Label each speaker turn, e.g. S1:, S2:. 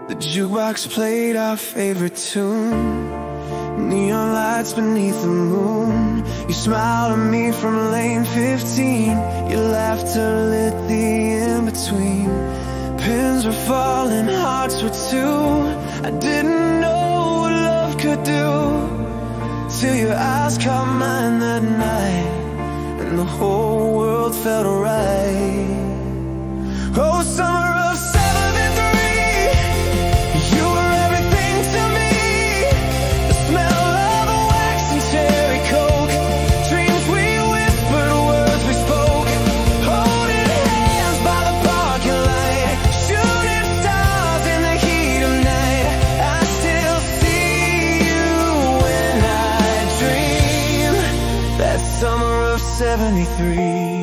S1: The jukebox played our favorite tune, neon lights beneath the moon. You smiled at me from lane 15. Your laughter lit the in-between. Pins were falling, hearts were too. I didn't know what love could do, till your eyes caught mine that night, and the whole world felt right. Oh, summer of '73, you were everything to me. The smell of a wax and cherry coke, dreams we whispered, words we spoke, holding hands by the parking light, shooting stars in the heat of night. I still see you when I dream, that summer of '73.